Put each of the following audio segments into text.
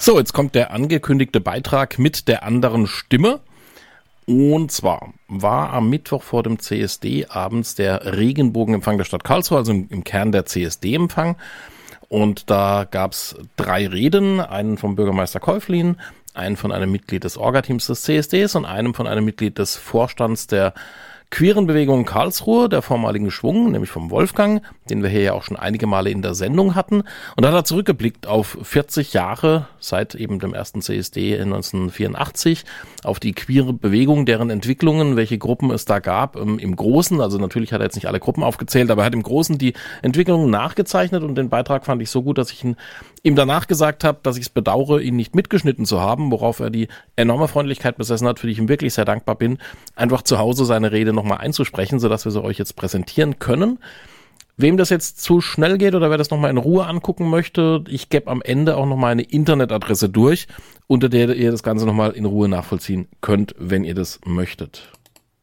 So, jetzt kommt der angekündigte Beitrag mit der anderen Stimme. Und zwar war am Mittwoch vor dem CSD abends der Regenbogenempfang der Stadt Karlsruhe, also im Kern der CSD-Empfang. Und da gab es 3 Reden, einen vom Bürgermeister Käuflin, einen von einem Mitglied des Orga-Teams des CSDs und einen von einem Mitglied des Vorstands der queeren Bewegung Karlsruhe, der vormaligen Schwung, nämlich vom Wolfgang, den wir hier ja auch schon einige Male in der Sendung hatten. Und da hat er zurückgeblickt auf 40 Jahre seit eben dem ersten CSD in 1984, auf die queere Bewegung, deren Entwicklungen, welche Gruppen es da gab, im Großen. Also natürlich hat er jetzt nicht alle Gruppen aufgezählt, aber er hat im Großen die Entwicklungen nachgezeichnet und den Beitrag fand ich so gut, dass ich ihm danach gesagt habe, dass ich es bedauere, ihn nicht mitgeschnitten zu haben, worauf er die enorme Freundlichkeit besessen hat, für die ich ihm wirklich sehr dankbar bin, einfach zu Hause seine Rede nochmal einzusprechen, sodass wir sie euch jetzt präsentieren können. Wem das jetzt zu schnell geht oder wer das nochmal in Ruhe angucken möchte, ich gebe am Ende auch nochmal eine Internetadresse durch, unter der ihr das Ganze nochmal in Ruhe nachvollziehen könnt, wenn ihr das möchtet.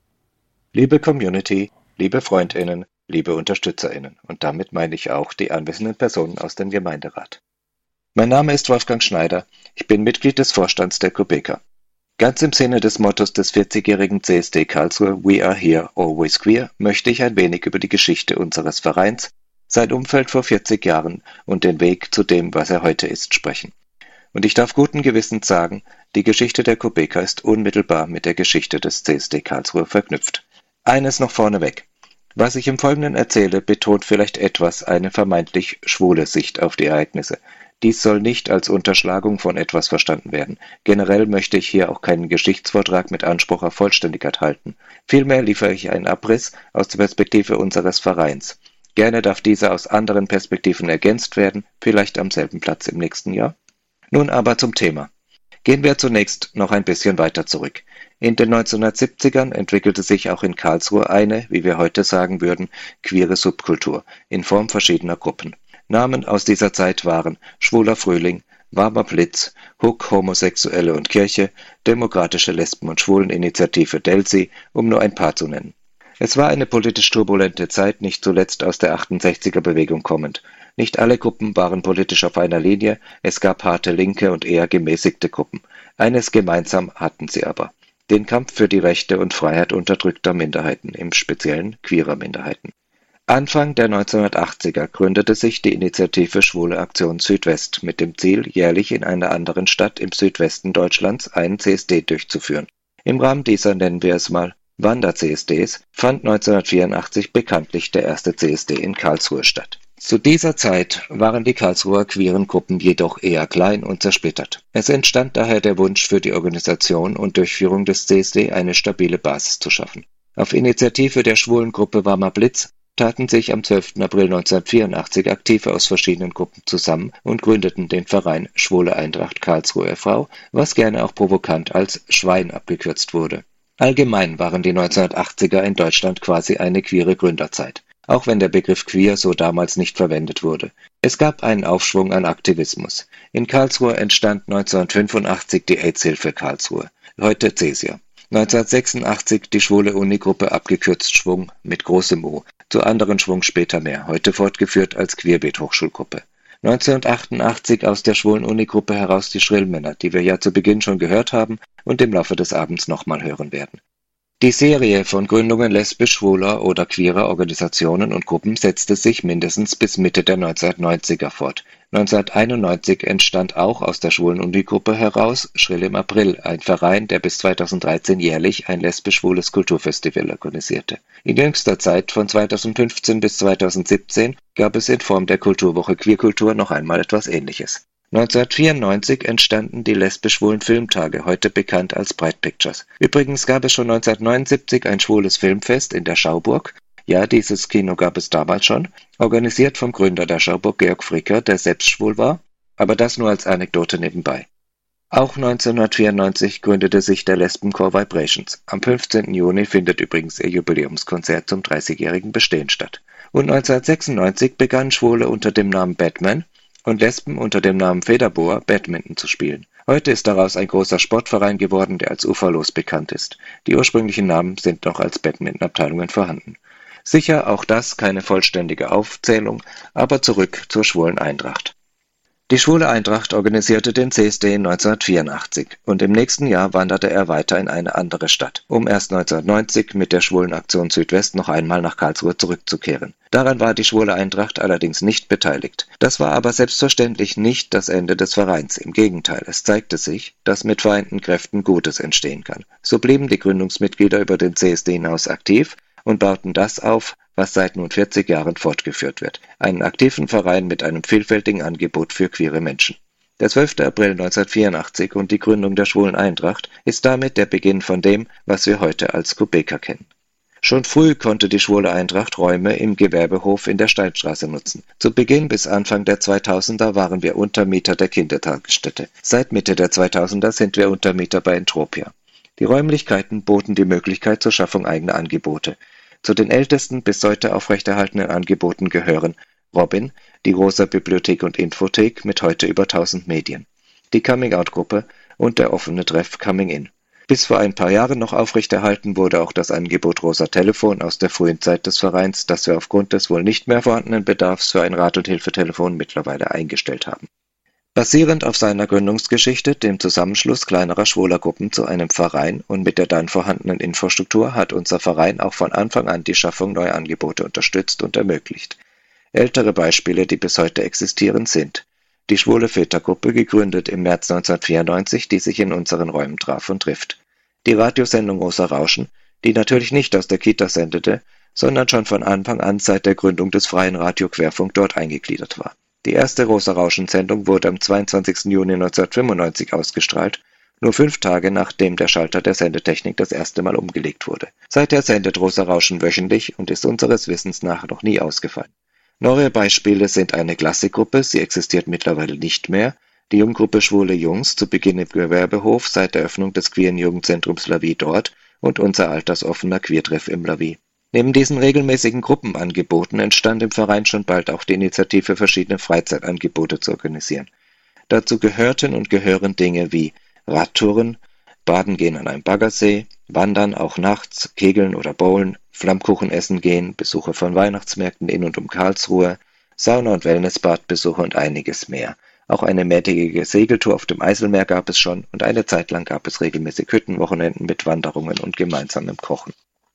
Liebe Community, liebe FreundInnen, liebe UnterstützerInnen, und damit meine ich auch die anwesenden Personen aus dem Gemeinderat. Mein Name ist Wolfgang Schneider, ich bin Mitglied des Vorstands der Kubeka. Ganz im Sinne des Mottos des 40-jährigen CSD Karlsruhe We are here, always queer, möchte ich ein wenig über die Geschichte unseres Vereins, sein Umfeld vor 40 Jahren und den Weg zu dem, was er heute ist, sprechen. Und ich darf guten Gewissens sagen, die Geschichte der Kubeka ist unmittelbar mit der Geschichte des CSD Karlsruhe verknüpft. Eines noch vorneweg. Was ich im Folgenden erzähle, betont vielleicht etwas eine vermeintlich schwule Sicht auf die Ereignisse. Dies soll nicht als Unterschlagung von etwas verstanden werden. Generell möchte ich hier auch keinen Geschichtsvortrag mit Anspruch auf Vollständigkeit halten. Vielmehr liefere ich einen Abriss aus der Perspektive unseres Vereins. Gerne darf dieser aus anderen Perspektiven ergänzt werden, vielleicht am selben Platz im nächsten Jahr. Nun aber zum Thema. Gehen wir zunächst noch ein bisschen weiter zurück. In den 1970ern entwickelte sich auch in Karlsruhe eine, wie wir heute sagen würden, queere Subkultur in Form verschiedener Gruppen. Namen aus dieser Zeit waren Schwuler Frühling, Warmer Blitz, Hook Homosexuelle und Kirche, Demokratische Lesben- und Schwuleninitiative Delsi, um nur ein paar zu nennen. Es war eine politisch turbulente Zeit, nicht zuletzt aus der 68er-Bewegung kommend. Nicht alle Gruppen waren politisch auf einer Linie, es gab harte linke und eher gemäßigte Gruppen. Eines gemeinsam hatten sie aber: den Kampf für die Rechte und Freiheit unterdrückter Minderheiten, im Speziellen queerer Minderheiten. Anfang der 1980er gründete sich die Initiative Schwule Aktion Südwest mit dem Ziel, jährlich in einer anderen Stadt im Südwesten Deutschlands einen CSD durchzuführen. Im Rahmen dieser, nennen wir es mal, Wander-CSDs, fand 1984 bekanntlich der erste CSD in Karlsruhe statt. Zu dieser Zeit waren die Karlsruher queeren Gruppen jedoch eher klein und zersplittert. Es entstand daher der Wunsch, für die Organisation und Durchführung des CSD eine stabile Basis zu schaffen. Auf Initiative der Schwulengruppe Warmer Blitz taten sich am 12. April 1984 Aktive aus verschiedenen Gruppen zusammen und gründeten den Verein Schwule Eintracht Karlsruhe e.V., was gerne auch provokant als Schwein abgekürzt wurde. Allgemein waren die 1980er in Deutschland quasi eine queere Gründerzeit, auch wenn der Begriff queer so damals nicht verwendet wurde. Es gab einen Aufschwung an Aktivismus. In Karlsruhe entstand 1985 die AIDS-Hilfe Karlsruhe, heute CESIA. 1986 die Schwule Unigruppe, abgekürzt Schwung mit großem U, zu anderen Schwung später mehr, heute fortgeführt als Queerbeet-Hochschulgruppe. 1988 aus der schwulen Unigruppe heraus die Schrillmänner, die wir ja zu Beginn schon gehört haben und im Laufe des Abends nochmal hören werden. Die Serie von Gründungen lesbisch-schwuler oder queerer Organisationen und Gruppen setzte sich mindestens bis Mitte der 1990er fort. 1991 entstand auch aus der schwulen Unigruppe heraus Schrill im April, ein Verein, der bis 2013 jährlich ein lesbisch-schwules Kulturfestival organisierte. In jüngster Zeit, von 2015 bis 2017, gab es in Form der Kulturwoche Queerkultur noch einmal etwas Ähnliches. 1994 entstanden die lesbisch-schwulen Filmtage, heute bekannt als Bright Pictures. Übrigens gab es schon 1979 ein schwules Filmfest in der Schauburg. Ja, dieses Kino gab es damals schon, organisiert vom Gründer der Schauburg, Georg Fricker, der selbst schwul war, aber das nur als Anekdote nebenbei. Auch 1994 gründete sich der Lesbenchor Vibrations. Am 15. Juni findet übrigens ihr Jubiläumskonzert zum 30-jährigen Bestehen statt. Und 1996 begannen Schwule unter dem Namen Batman und Lesben unter dem Namen Federboa Badminton zu spielen. Heute ist daraus ein großer Sportverein geworden, der als Uferlos bekannt ist. Die ursprünglichen Namen sind noch als Badminton-Abteilungen vorhanden. Sicher auch das keine vollständige Aufzählung, aber zurück zur schwulen Eintracht. Die Schwule Eintracht organisierte den CSD 1984 und im nächsten Jahr wanderte er weiter in eine andere Stadt, um erst 1990 mit der Schwulenaktion Südwest noch einmal nach Karlsruhe zurückzukehren. Daran war die Schwule Eintracht allerdings nicht beteiligt. Das war aber selbstverständlich nicht das Ende des Vereins. Im Gegenteil, es zeigte sich, dass mit vereinten Kräften Gutes entstehen kann. So blieben die Gründungsmitglieder über den CSD hinaus aktiv und bauten das auf, was seit nun 40 Jahren fortgeführt wird. Einen aktiven Verein mit einem vielfältigen Angebot für queere Menschen. Der 12. April 1984 und die Gründung der Schwulen Eintracht ist damit der Beginn von dem, was wir heute als Kubeka kennen. Schon früh konnte die Schwule Eintracht Räume im Gewerbehof in der Steinstraße nutzen. Zu Beginn bis Anfang der 2000er waren wir Untermieter der Kindertagesstätte. Seit Mitte der 2000er sind wir Untermieter bei Entropia. Die Räumlichkeiten boten die Möglichkeit zur Schaffung eigener Angebote. Zu den ältesten bis heute aufrechterhaltenen Angeboten gehören Robin, die Rosa Bibliothek und Infothek mit heute über 1000 Medien, die Coming-out-Gruppe und der offene Treff Coming In. Bis vor ein paar Jahren noch aufrechterhalten wurde auch das Angebot Rosa Telefon aus der frühen Zeit des Vereins, das wir aufgrund des wohl nicht mehr vorhandenen Bedarfs für ein Rat- und Hilfetelefon mittlerweile eingestellt haben. Basierend auf seiner Gründungsgeschichte, dem Zusammenschluss kleinerer schwuler Gruppen zu einem Verein und mit der dann vorhandenen Infrastruktur, hat unser Verein auch von Anfang an die Schaffung neuer Angebote unterstützt und ermöglicht. Ältere Beispiele, die bis heute existieren, sind die Schwule Vätergruppe, gegründet im März 1994, die sich in unseren Räumen traf und trifft. Die Radiosendung Rosa Rauschen, die natürlich nicht aus der Kita sendete, sondern schon von Anfang an seit der Gründung des Freien Radio Querfunk dort eingegliedert war. Die erste Rosa Rauschen-Sendung wurde am 22. Juni 1995 ausgestrahlt, nur 5 Tage nachdem der Schalter der Sendetechnik das erste Mal umgelegt wurde. Seither sendet Rosa Rauschen wöchentlich und ist unseres Wissens nach noch nie ausgefallen. Neue Beispiele sind eine Klassikgruppe, sie existiert mittlerweile nicht mehr, die Junggruppe Schwule Jungs, zu Beginn im Gewerbehof seit der Eröffnung des queeren Jugendzentrums Lavie dort und unser altersoffener Queertreff im Lavie. Neben diesen regelmäßigen Gruppenangeboten entstand im Verein schon bald auch die Initiative, verschiedene Freizeitangebote zu organisieren. Dazu gehörten und gehören Dinge wie Radtouren, Baden gehen an einem Baggersee, Wandern auch nachts, Kegeln oder Bowlen, Flammkuchen essen gehen, Besuche von Weihnachtsmärkten in und um Karlsruhe, Sauna- und Wellnessbadbesuche und einiges mehr. Auch eine mehrtägige Segeltour auf dem Eiselmeer gab es schon und eine Zeit lang gab es regelmäßig Hüttenwochenenden mit Wanderungen und gemeinsamem Kochen.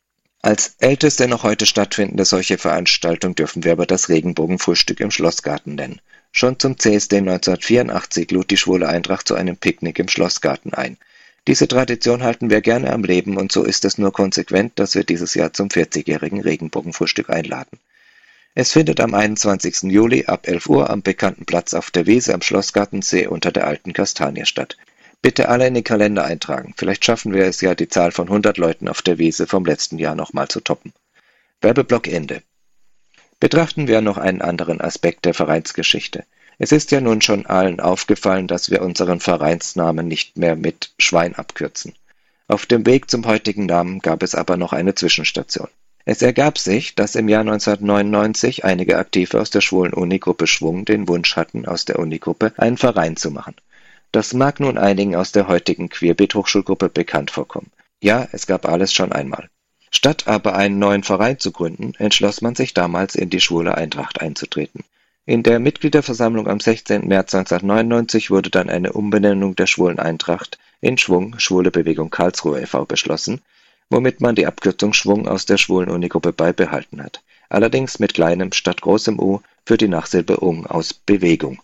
Als älteste noch heute stattfindende solche Veranstaltung dürfen wir aber das Regenbogenfrühstück im Schlossgarten nennen. Schon zum CSD 1984 lud die Schwule Eintracht zu einem Picknick im Schlossgarten ein. Diese Tradition halten wir gerne am Leben und so ist es nur konsequent, dass wir dieses Jahr zum 40-jährigen Regenbogenfrühstück einladen. Es findet am 21. Juli ab 11 Uhr am bekannten Platz auf der Wiese am Schlossgartensee unter der alten Kastanie statt. Bitte alle in die Kalender eintragen, vielleicht schaffen wir es ja, die Zahl von 100 Leuten auf der Wiese vom letzten Jahr nochmal zu toppen. Werbeblock Ende. Betrachten wir noch einen anderen Aspekt der Vereinsgeschichte. Es ist ja nun schon allen aufgefallen, dass wir unseren Vereinsnamen nicht mehr mit Schwein abkürzen. Auf dem Weg zum heutigen Namen gab es aber noch eine Zwischenstation. Es ergab sich, dass im Jahr 1999 einige Aktive aus der schwulen Unigruppe Schwung den Wunsch hatten, aus der Unigruppe einen Verein zu machen. Das mag nun einigen aus der heutigen Queerbeet-Hochschulgruppe bekannt vorkommen. Ja, es gab alles schon einmal. Statt aber einen neuen Verein zu gründen, entschloss man sich damals in die Schwule Eintracht einzutreten. In der Mitgliederversammlung am 16. März 1999 wurde dann eine Umbenennung der Schwulen Eintracht in Schwung, Schwule Bewegung Karlsruhe e.V. beschlossen, womit man die Abkürzung Schwung aus der schwulen Unigruppe beibehalten hat. Allerdings mit kleinem statt großem U für die Nachsilbe Ung aus Bewegung.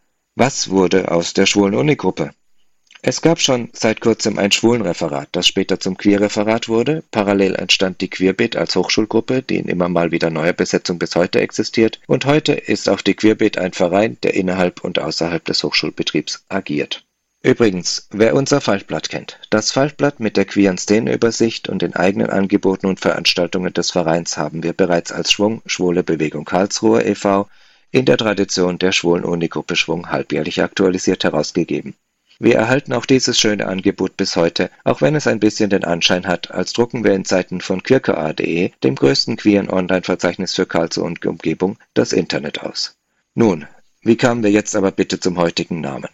Was wurde aus der schwulen Unigruppe? Es gab schon seit kurzem ein Schwulenreferat, das später zum Queerreferat wurde. Parallel entstand die Queerbeet als Hochschulgruppe, die in immer mal wieder neuer Besetzung bis heute existiert. Und heute ist auch die Queerbeet ein Verein, der innerhalb und außerhalb des Hochschulbetriebs agiert. Übrigens, wer unser Faltblatt kennt. Das Faltblatt mit der queeren Szeneübersicht und den eigenen Angeboten und Veranstaltungen des Vereins haben wir bereits als Schwung, Schwule Bewegung Karlsruhe e.V., in der Tradition der schwulen Unigruppe Schwung halbjährlich aktualisiert herausgegeben. Wir erhalten auch dieses schöne Angebot bis heute, auch wenn es ein bisschen den Anschein hat, als drucken wir in Zeiten von queerka.de, dem größten queeren Online-Verzeichnis für Karlsruhe und Umgebung, das Internet aus. Nun, wie kamen wir jetzt aber bitte zum heutigen Namen?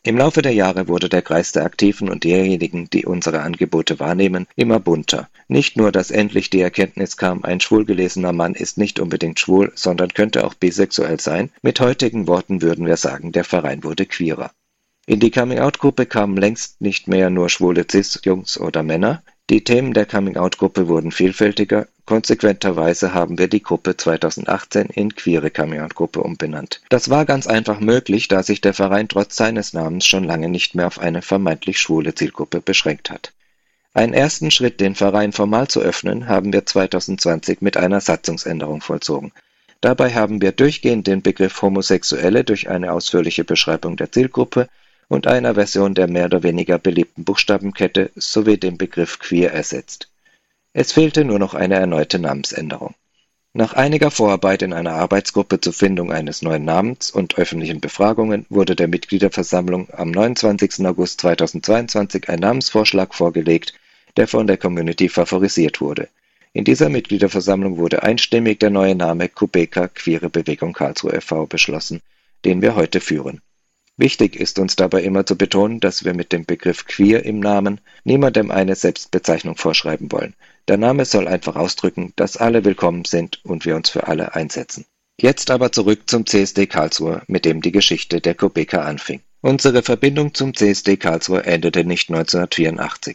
Im Laufe der Jahre wurde der Kreis der Aktiven und derjenigen, die unsere Angebote wahrnehmen, immer bunter. Nicht nur, dass endlich die Erkenntnis kam, ein schwul gelesener Mann ist nicht unbedingt schwul, sondern könnte auch bisexuell sein. Mit heutigen Worten würden wir sagen, der Verein wurde queerer. In die Coming-out-Gruppe kamen längst nicht mehr nur schwule Cis-Jungs oder Männer. Die Themen der Coming-out-Gruppe wurden vielfältiger. Konsequenterweise haben wir die Gruppe 2018 in Queere Coming-out-Gruppe umbenannt. Das war ganz einfach möglich, da sich der Verein trotz seines Namens schon lange nicht mehr auf eine vermeintlich schwule Zielgruppe beschränkt hat. Einen ersten Schritt, den Verein formal zu öffnen, haben wir 2020 mit einer Satzungsänderung vollzogen. Dabei haben wir durchgehend den Begriff Homosexuelle durch eine ausführliche Beschreibung der Zielgruppe und einer Version der mehr oder weniger beliebten Buchstabenkette sowie den Begriff Queer ersetzt. Es fehlte nur noch eine erneute Namensänderung. Nach einiger Vorarbeit in einer Arbeitsgruppe zur Findung eines neuen Namens und öffentlichen Befragungen wurde der Mitgliederversammlung am 29. August 2022 ein Namensvorschlag vorgelegt, der von der Community favorisiert wurde. In dieser Mitgliederversammlung wurde einstimmig der neue Name QBK Queere Bewegung Karlsruhe e.V. beschlossen, den wir heute führen. Wichtig ist uns dabei immer zu betonen, dass wir mit dem Begriff Queer im Namen niemandem eine Selbstbezeichnung vorschreiben wollen. Der Name soll einfach ausdrücken, dass alle willkommen sind und wir uns für alle einsetzen. Jetzt aber zurück zum CSD Karlsruhe, mit dem die Geschichte der QBK anfing. Unsere Verbindung zum CSD Karlsruhe endete nicht 1984.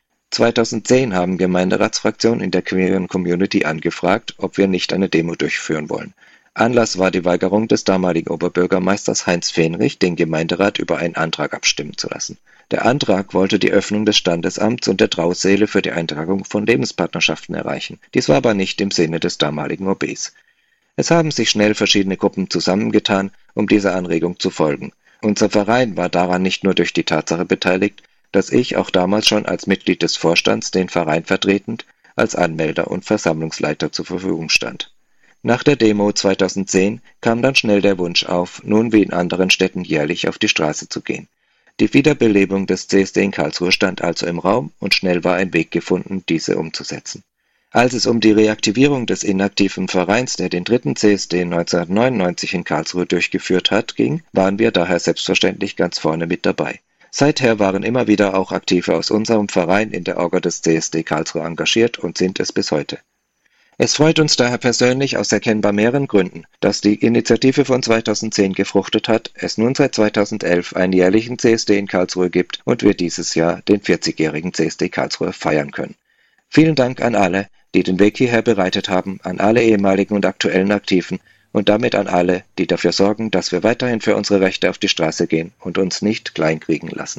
2010 haben Gemeinderatsfraktionen in der queeren Community angefragt, ob wir nicht eine Demo durchführen wollen. Anlass war die Weigerung des damaligen Oberbürgermeisters Heinz Fähnrich, den Gemeinderat über einen Antrag abstimmen zu lassen. Der Antrag wollte die Öffnung des Standesamts und der Trausäle für die Eintragung von Lebenspartnerschaften erreichen. Dies war aber nicht im Sinne des damaligen OBs. Es haben sich schnell verschiedene Gruppen zusammengetan, um dieser Anregung zu folgen. Unser Verein war daran nicht nur durch die Tatsache beteiligt, dass ich auch damals schon als Mitglied des Vorstands, den Verein vertretend, als Anmelder und Versammlungsleiter zur Verfügung stand. Nach der Demo 2010 kam dann schnell der Wunsch auf, nun wie in anderen Städten jährlich auf die Straße zu gehen. Die Wiederbelebung des CSD in Karlsruhe stand also im Raum und schnell war ein Weg gefunden, diese umzusetzen. Als es um die Reaktivierung des inaktiven Vereins, der den dritten CSD 1999 in Karlsruhe durchgeführt hat, ging, waren wir daher selbstverständlich ganz vorne mit dabei. Seither waren immer wieder auch Aktive aus unserem Verein in der Orga des CSD Karlsruhe engagiert und sind es bis heute. Es freut uns daher persönlich aus erkennbar mehreren Gründen, dass die Initiative von 2010 gefruchtet hat, es nun seit 2011 einen jährlichen CSD in Karlsruhe gibt und wir dieses Jahr den 40-jährigen CSD Karlsruhe feiern können. Vielen Dank an alle, die den Weg hierher bereitet haben, an alle ehemaligen und aktuellen Aktiven und damit an alle, die dafür sorgen, dass wir weiterhin für unsere Rechte auf die Straße gehen und uns nicht kleinkriegen lassen.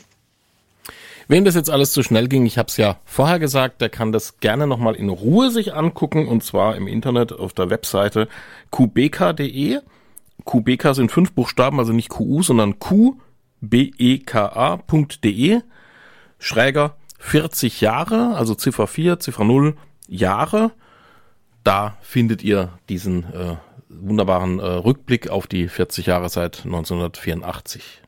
Wem das jetzt alles zu schnell ging, ich habe es ja vorher gesagt, der kann das gerne nochmal in Ruhe sich angucken und zwar im Internet auf der Webseite qbk.de. QBK sind 5 Buchstaben, also nicht QU, sondern qbeka.de. Schräger 40 Jahre, also Ziffer 4, Ziffer 0 Jahre. Da findet ihr diesen wunderbaren Rückblick auf die 40 Jahre seit 1984.